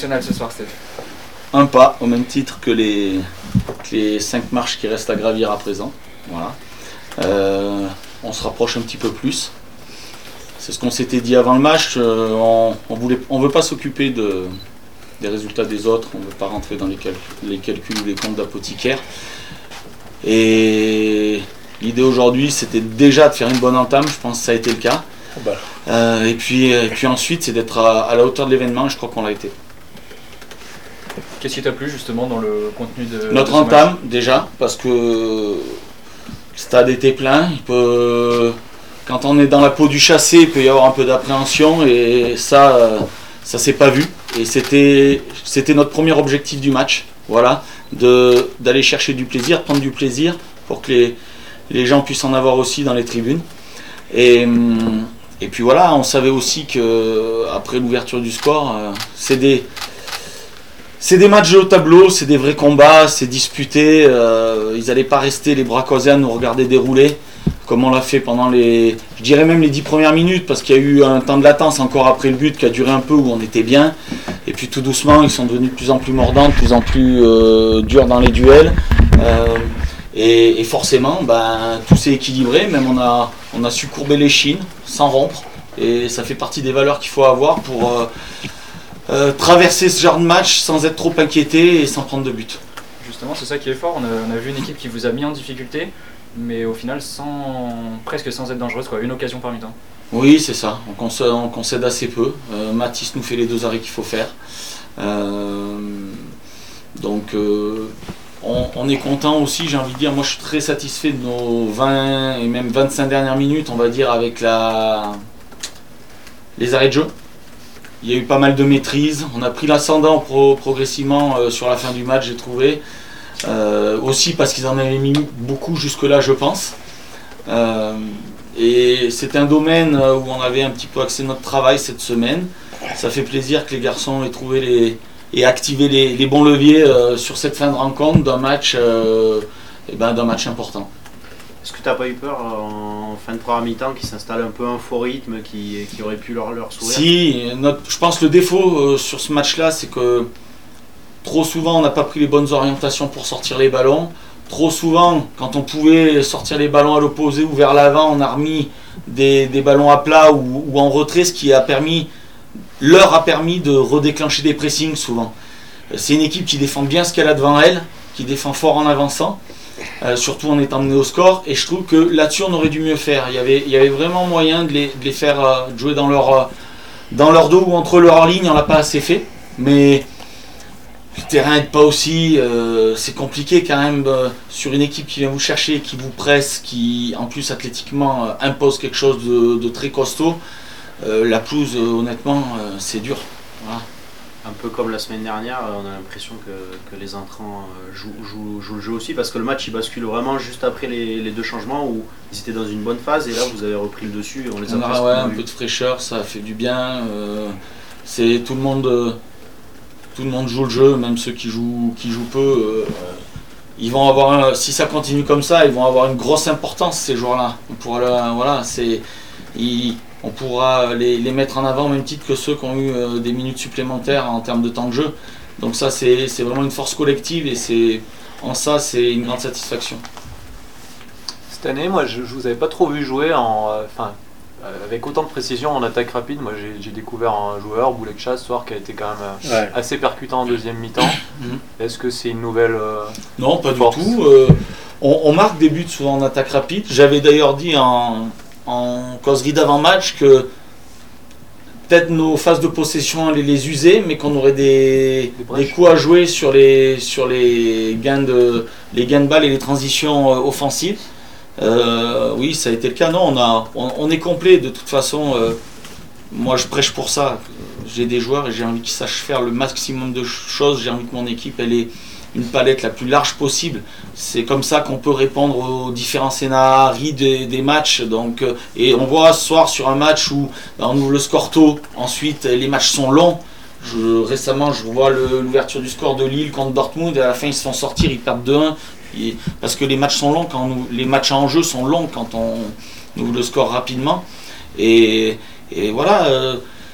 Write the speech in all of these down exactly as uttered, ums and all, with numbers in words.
Ce soir, Steph. Un pas, au même titre que les, que les cinq marches qui restent à gravir à présent. Voilà. Euh, on se rapproche un petit peu plus. C'est ce qu'on s'était dit avant le match. Euh, on on voulait, on veut pas s'occuper de, des résultats des autres. On ne veut pas rentrer dans les, cal- les calculs ou les comptes d'apothicaire. Et l'idée aujourd'hui, c'était déjà de faire une bonne entame. Je pense que ça a été le cas. Euh, et, puis, et puis ensuite, c'est d'être à, à la hauteur de l'événement. Et je crois qu'on l'a été. Qu'est-ce qui t'a plu justement dans le contenu de Notre de ce entame match déjà, parce que le stade était plein. Il peut, quand on est dans la peau du chassé, il peut y avoir un peu d'appréhension et ça, ça s'est pas vu. Et c'était, c'était notre premier objectif du match, voilà, de, d'aller chercher du plaisir, prendre du plaisir pour que les, les gens puissent en avoir aussi dans les tribunes. Et, et puis voilà, on savait aussi que après l'ouverture du score, c'est des C'est des matchs au tableau, c'est des vrais combats, c'est disputé. Euh, ils n'allaient pas rester les bras croisés à nous regarder dérouler, comme on l'a fait pendant les, je dirais même les dix premières minutes, parce qu'il y a eu un temps de latence encore après le but qui a duré un peu où on était bien. Et puis tout doucement, ils sont devenus de plus en plus mordants, de plus en plus euh, durs dans les duels. Euh, et, et forcément, ben, tout s'est équilibré. Même on a, on a su courber les chines sans rompre. Et ça fait partie des valeurs qu'il faut avoir pour euh, Euh, traverser ce genre de match sans être trop inquiété et sans prendre de but. Justement, c'est ça qui est fort. On a, on a vu une équipe qui vous a mis en difficulté, mais au final, sans, presque sans être dangereuse, quoi. Une occasion par mi-temps. Oui, c'est ça. On concède, on concède assez peu. Euh, Mathis nous fait les deux arrêts qu'il faut faire. Euh, donc, euh, on, on est content aussi, j'ai envie de dire. Moi, je suis très satisfait de nos vingt et même vingt-cinq dernières minutes, on va dire, avec la... les arrêts de jeu. Il y a eu pas mal de maîtrise, on a pris l'ascendant pro- progressivement euh, sur la fin du match, j'ai trouvé. Euh, aussi parce qu'ils en avaient mis beaucoup jusque-là, je pense. Euh, et c'est un domaine où on avait un petit peu axé notre travail cette semaine. Ça fait plaisir que les garçons aient trouvé les, et activé les, les bons leviers euh, sur cette fin de rencontre d'un match, euh, et ben, d'un match important. Est-ce que tu n'as pas eu peur en fin de première mi-temps qu'ils s'installent un peu un faux rythme qui, qui aurait pu leur, leur sourire? Si, notre, je pense que le défaut euh, sur ce match-là, c'est que trop souvent on n'a pas pris les bonnes orientations pour sortir les ballons. Trop souvent, quand on pouvait sortir les ballons à l'opposé ou vers l'avant, on a remis des, des ballons à plat ou, ou en retrait, ce qui a permis, leur a permis de redéclencher des pressings souvent. C'est une équipe qui défend bien ce qu'elle a devant elle, qui défend fort en avançant. Euh, surtout en étant mené au score, et je trouve que là-dessus on aurait dû mieux faire. Il y avait, il y avait vraiment moyen de les, de les faire euh, jouer dans leur, euh, dans leur dos ou entre leurs lignes, on l'a pas assez fait, mais le terrain n'est pas aussi, euh, c'est compliqué quand même euh, sur une équipe qui vient vous chercher, qui vous presse, qui en plus athlétiquement euh, impose quelque chose de, de très costaud. Euh, la pelouse, euh, honnêtement, euh, c'est dur. Voilà. Un peu comme la semaine dernière, on a l'impression que, que les entrants jouent, jouent, jouent le jeu aussi, parce que le match il bascule vraiment juste après les, les deux changements où ils étaient dans une bonne phase et là vous avez repris le dessus et on les a on a ouais, un peu de fraîcheur, ça fait du bien. Euh, c'est tout le monde, euh, tout le monde joue le jeu, même ceux qui jouent, qui jouent peu. Euh, ils vont avoir, un, si ça continue comme ça, ils vont avoir une grosse importance ces joueurs-là. On pourra, le, voilà, c'est, ils, on pourra les, les mettre en avant au même titre que ceux qui ont eu euh, des minutes supplémentaires en termes de temps de jeu. Donc ça, c'est, c'est vraiment une force collective et c'est, en ça, c'est une grande satisfaction. Cette année, moi, je ne vous avais pas trop vu jouer en, euh, enfin, euh, avec autant de précision en attaque rapide. Moi, j'ai, j'ai découvert un joueur, Boulekcha, ce soir, qui a été quand même euh, ouais. assez percutant en deuxième mi-temps. Mm-hmm. Est-ce que c'est une nouvelle euh, Non, pas force? du tout. Euh, on, on marque des buts souvent en attaque rapide. J'avais d'ailleurs dit en... en causerie d'avant-match que peut-être nos phases de possession allaient les user, mais qu'on aurait des, des coups à jouer sur les, sur les, gains de, les gains de balles et les transitions euh, offensives. Euh, oui, ça a été le cas. Non, on, a, on, on est complet de toute façon. Euh, moi, je prêche pour ça. J'ai des joueurs et j'ai envie qu'ils sachent faire le maximum de choses. J'ai envie que mon équipe elle ait une palette la plus large possible. C'est comme ça qu'on peut répondre aux différents scénarios des, des matchs. Donc, euh, et on voit ce soir sur un match où ben, on ouvre le score tôt, ensuite les matchs sont longs. Je, récemment, je vois le, l'ouverture du score de Lille contre Dortmund et à la fin ils se font sortir, ils perdent deux un. Et, parce que les matchs sont longs, quand on, les matchs en jeu sont longs quand on ouvre le score rapidement. Et, et voilà, euh,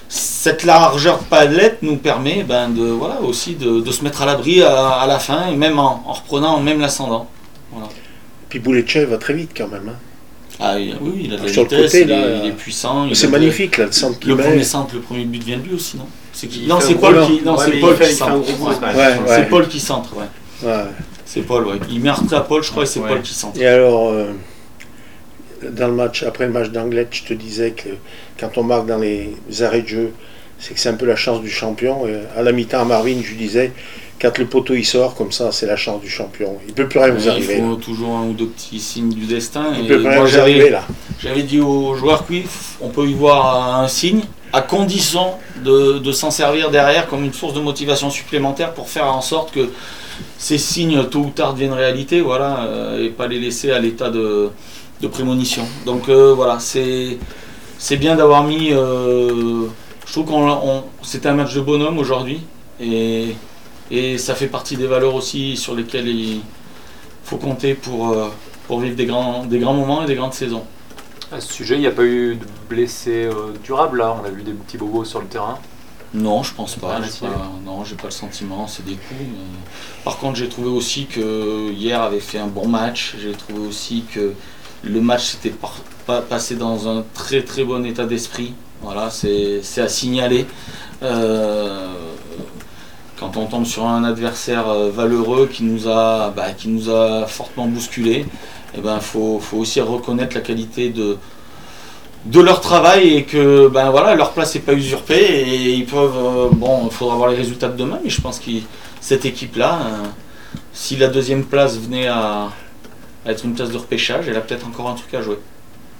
cette largeur de palette nous permet ben, de, voilà, aussi de, de se mettre à l'abri à, à la fin, et même en, en reprenant même l'ascendant. Voilà. Puis Bouletchev va très vite quand même. Hein. Ah, il, oui, il a de la Sur le vitesse, côté, il, là, est, il est puissant. C'est il magnifique de, là, le centre qu'il Le met. premier centre, le premier but vient de lui aussi, non c'est qui... Il Non, fait c'est un Paul gros qui, non, ouais, c'est mais Paul il fait- qui il fait un centre. gros Ouais. coup, quand même. Ouais, C'est ouais. Paul qui centre, ouais. Ouais. C'est Paul, ouais. Il met un retrait à Paul, je crois, et c'est Ouais. Paul qui centre. Et alors, euh, dans le match, après le match d'Anglet, je te disais que quand on marque dans les arrêts de jeu, c'est que c'est un peu la chance du champion. Et à la mi-temps, à Marvin, je lui disais, quand le poteau il sort comme ça, c'est la chance du champion. Il ne peut plus rien vous il arriver. faut là. toujours un ou deux petits signes du destin. Il et ne peut plus rien moi, vous j'avais- arriver là. J'avais dit aux joueurs que oui, on peut y voir un signe, à condition de, de s'en servir derrière comme une source de motivation supplémentaire pour faire en sorte que ces signes, tôt ou tard, deviennent réalité, voilà, euh, et pas les laisser à l'état de, de prémonition. Donc euh, voilà, c'est c'est bien d'avoir mis... euh, je trouve qu'on on- c'était un match de bonhomme aujourd'hui, et, et ça fait partie des valeurs aussi sur lesquelles il faut compter pour, euh, pour vivre des grands, des grands moments et des grandes saisons. À ce sujet, il n'y a pas eu de blessés euh, durables là, on a vu des petits bobos sur le terrain. Non, je pense pas. Rien à j'ai signaler. pas- non, j'ai pas le sentiment, c'est des coups. mais- Par contre, j'ai trouvé aussi que hier avait fait un bon match. J'ai trouvé aussi que le match s'était par- pas passé dans un très très bon état d'esprit. Voilà, c'est c'est à signaler. Euh, quand on tombe sur un adversaire euh, valeureux qui nous a, bah, qui nous a fortement bousculé, il ben, faut, faut aussi reconnaître la qualité de, de leur travail et que ben, voilà, leur place n'est pas usurpée et ils peuvent. euh, bon, il faudra voir les résultats de demain, mais je pense que cette équipe-là, euh, si la deuxième place venait à, à être une place de repêchage, elle a peut-être encore un truc à jouer.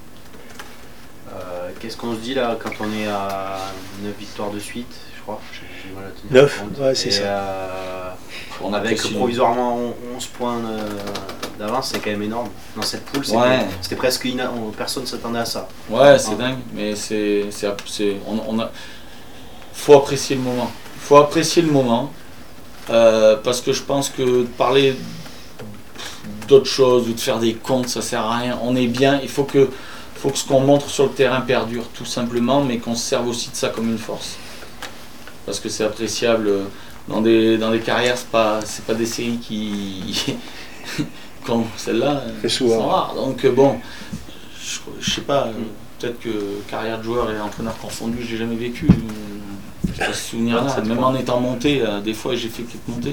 Euh, Qu'est-ce qu'on se dit là quand on est à neuf victoires de suite, je crois. J'ai j'ai du mal à tenir Neuf, compte. ouais, c'est Et, ça. euh, On avec apprécie. provisoirement onze points euh, d'avance, c'est quand même énorme. Dans cette poule, c'était Ouais. c'était presque ina- on- personne ne s'attendait à ça. Ouais, c'est Ah. dingue, mais c'est, c'est, c'est- on, on a, faut apprécier le moment. Il faut apprécier le moment, euh, parce que je pense que de parler d'autres choses ou de faire des comptes, ça sert à rien. On est bien. Il faut que, faut que ce qu'on montre sur le terrain perdure, tout simplement, mais qu'on se serve aussi de ça comme une force, parce que c'est appréciable. Dans des, dans des carrières, c'est pas, c'est pas des séries qui, comme celle-là, Fait souvent. sont rares. Donc euh, bon, je, je sais pas. euh, Peut-être que carrière de joueur et entraîneur confondu, j'ai jamais vécu. Je pas ce souvenir-là. Même en étant monté, euh, des fois j'ai fait quelques montées.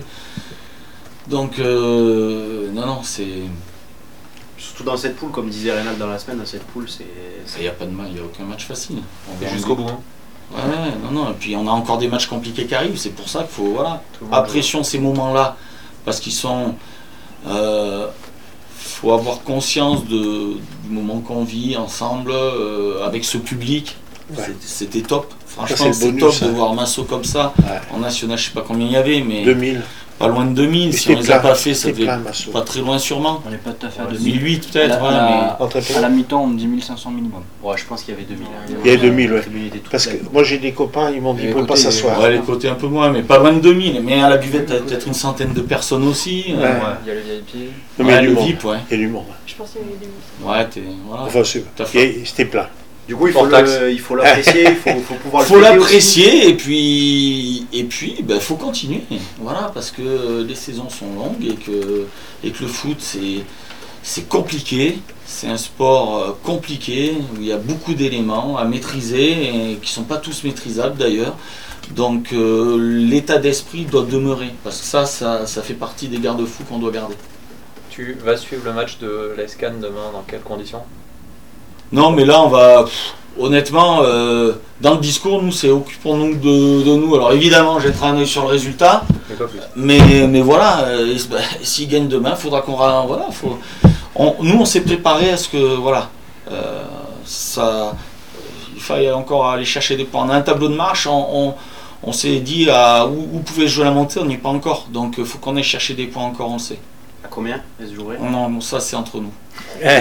Donc euh, non, non, c'est, Surtout dans cette poule, comme disait Reynald dans la semaine, dans cette poule, c'est. il n'y a pas de mal, il y a aucun match facile. On Et va jusqu'au bout. Hein. Ouais, ouais, non, non. Et puis on a encore des matchs compliqués qui arrivent. C'est pour ça qu'il faut, voilà, Tout le monde apprécions ces moments-là parce qu'ils sont. Euh, faut avoir conscience de, du moment qu'on vit ensemble euh, avec ce public. Ouais. C'est- C'était top. Ça, Franchement, c'est le c'est bonus, top de hein. voir Masso comme ça. Ouais. En national, je sais pas combien il y avait, mais deux mille. pas loin de deux mille. Et Si on c'était les a plein, pas fait, ça c'était devait plein, Masso. pas très loin sûrement. On n'est pas tout à fait à Ouais, deux mille. deux mille huit peut-être, À la- ouais, à la- mais. Entre À la mi-temps, on me dit mille cinq cents minimum. Ouais, je pense qu'il y avait deux mille. hein. Il y avait deux mille, ouais. La tribune était toute Parce que pleine. moi j'ai des copains, ils m'ont dit Et ils ne pouvaient pas côté- s'asseoir. Ouais, les côtés un peu moins, mais pas loin de deux mille. Mais à la buvette, t'as peut-être une centaine de personnes aussi. euh, Ouais. Ouais. Il y a le V I P. Non, mais il y a ouais, du le monde. V I P, ouais. Il y a du monde. Je pense qu'il y avait des mille. Ouais, t'es. Voilà. Enfin, c'est- T'as il fait. y a- c'était plein. Du coup, il faut Hors taxe. le- il faut l'apprécier, il faut, faut pouvoir le Faut fêter aussi. l'apprécier et puis et puis ben, faut continuer, voilà, parce que les saisons sont longues et que et que le foot c'est c'est compliqué, c'est un sport euh, compliqué où il y a beaucoup d'éléments à maîtriser et qui sont pas tous maîtrisables d'ailleurs. Donc euh, l'état d'esprit doit demeurer parce que ça ça, ça fait partie des garde-fous qu'on doit garder. Tu vas suivre le match de l'A S C A N demain dans quelles conditions? Non, mais là, on va. Pff, honnêtement, euh, dans le discours, nous, c'est occupons-nous de, de nous. Alors, évidemment, jetterai un œil sur le résultat. Mais pas plus. Mais, mais voilà, euh, bah, s'ils gagnent demain, il faudra qu'on. ra- Voilà, faut, on- nous, on s'est préparé à ce que. Voilà. euh, ça, il fallait encore aller chercher des points. On a un tableau de marche, on, on, on s'est dit à, où, où pouvait jouer la montée, on n'y est pas encore. Donc, il faut qu'on aille chercher des points encore, on le sait. À combien elle se jouerait? Non, non, ça, c'est entre nous. Eh,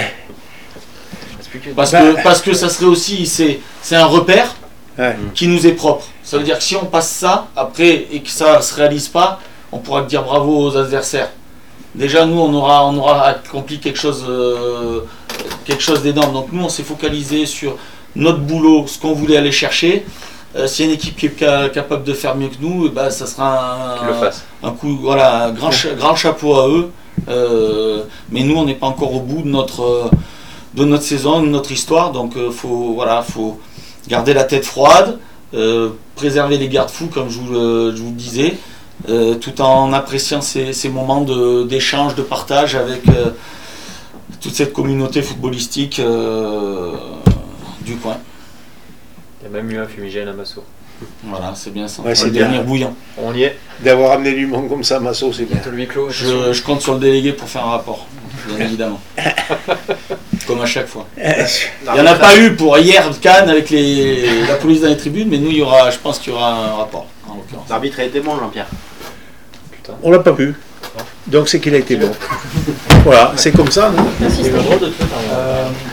Parce Bah, que, parce que ça serait aussi, c'est, c'est un repère Ouais. qui nous est propre. Ça veut dire que si on passe ça, après, et que ça ne se réalise pas, on pourra dire bravo aux adversaires. Déjà, nous, on aura, on aura accompli quelque chose, euh, quelque chose d'énorme. Donc nous, on s'est focalisé sur notre boulot, ce qu'on voulait aller chercher. Euh, S'il y a une équipe qui est ca- capable de faire mieux que nous, bah, ça sera Qu'ils le un, fassent. un coup, voilà, un grand, cha- grand chapeau à eux. Euh, mais nous, on n'est pas encore au bout de notre, de notre saison, de notre histoire. Donc, il faut, voilà, faut garder la tête froide, euh, préserver les garde-fous, comme je vous, le- je vous le disais, euh, tout en appréciant ces, ces moments de- d'échange, de partage avec euh, toute cette communauté footballistique euh, du coin. Il y a même eu un fumigène à Massot. Voilà, c'est bien ça. Ouais, On c'est va bien. devenir bouillant. On y est. D'avoir amené du monde comme ça à Massot, c'est bien. Bientôt le huis clos. Je, je compte sur le délégué pour faire un rapport, bien évidemment. Comme à chaque fois. Il n'y en a pas eu pour hier, Cannes, avec les, la police dans les tribunes, mais nous, il y aura, je pense qu'il y aura un rapport, en l'occurrence. L'arbitre a été bon, Jean-Pierre. Putain. On l'a pas vu. Donc c'est qu'il a été bon. Voilà, c'est comme ça. Non Assistant. Il y a eu un drôle de truc, hein. Euh,